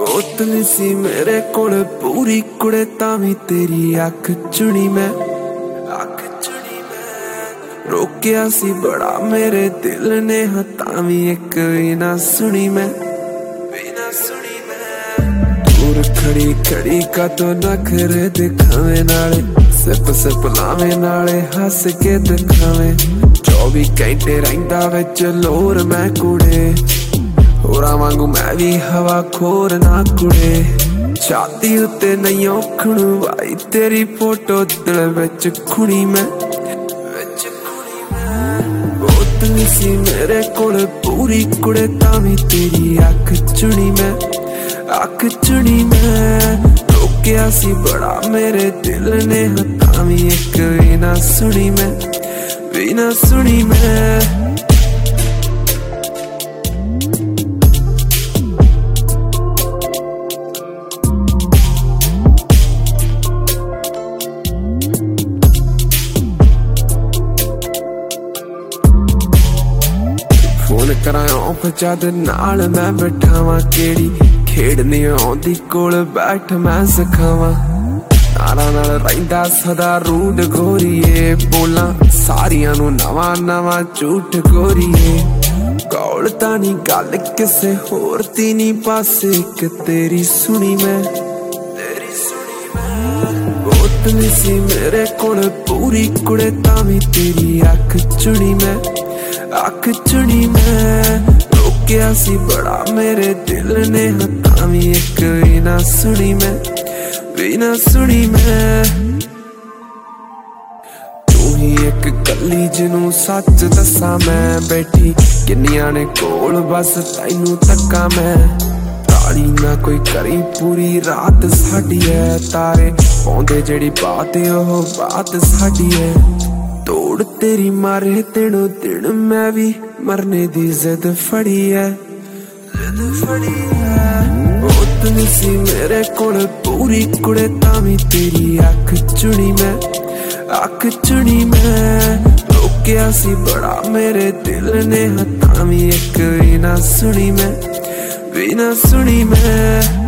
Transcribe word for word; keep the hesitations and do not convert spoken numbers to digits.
बोतल सी मेरे कोल पूरी कुड़े तावी तेरी अख चुनी मैं अख चुनी मैं रोकिया सी बड़ा मेरे दिल ने तावी एक भी ना सुनी मैं भी ना सुनी मैं दूर खड़ी खड़ी का तो नखरे दिखावे नाले सिप सिप लावे नाले हस के दिखावे चौबी घंटे रहिंदा विच लोर मैं कुड़े होरा वांगू मैं भी हवा खोर ना कुड़े छाती उत्ते नहीं औखणू भाई तेरी फोटो दिल विच खुणी मैं विच खुणी मैं बोतल सी मेरे कोल पूरी कुड़े तावी तेरी अख चुनी मैं अख चुनी मैं रोकिया सी बड़ा मेरे दिल ने तावी एक भी ना सुनी मैं भी ना सुनी मैं फोन करा ऑफ जद नाल मैं बैठावा केड़ी खेड़नी आउंदी कोल बैठ मैं सिखावा नारा नाल रहिंदा सदा रूड गोरीए बोला सारियां नू नवा नवा झूठ गोरीए कौल तानी गल किसे होर दी नी पासे एक तेरी सुनी मैं तेरी सुनी मैं बोतल सी मेरे कोल पूरी कुड़े तावी तेरी अख चुनी मैं अख चुनी मैं रोकिया सी बड़ा मेरे दिल ने तावी एक भी ना सुनी मैं भी ना सुनी मैं तू ही एक गली जिनू सच दसा मैं बैठी किन्निया ने कोल बस तैनू तक्का मैं ताली ना कोई करी पूरी रात साडी है तारे पौंदे जेड़ी बात ओह बात साडी है तोड़ तेरी मारे दिनों दिन मैं भी मरने दी जिद फड़ी है जिद फड़ी है बोतल सी मेरे कोल पूरी कुड़े तावी तेरी अख चुनी मैं अख चुनी मैं रोकिया सी बड़ा मेरे दिल ने तावी एक भी ना सुनी मैं भी ना सुनी मैं।